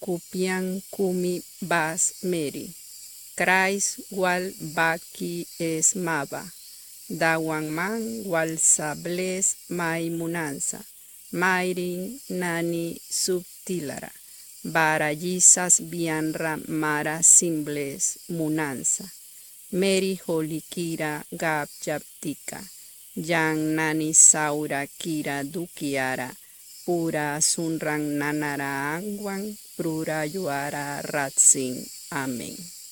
kupian kumi bas meri. Krais wal baki es maba. Dawan man wal sables mai munanza. Mairin nani subtilara. Barayisas bianra mara simbles munanza. Meri holikira gab japtika. Yang nani saura kira dukiara. Pura sunrang nanara angwang. Prura yuara ratsin. Amén.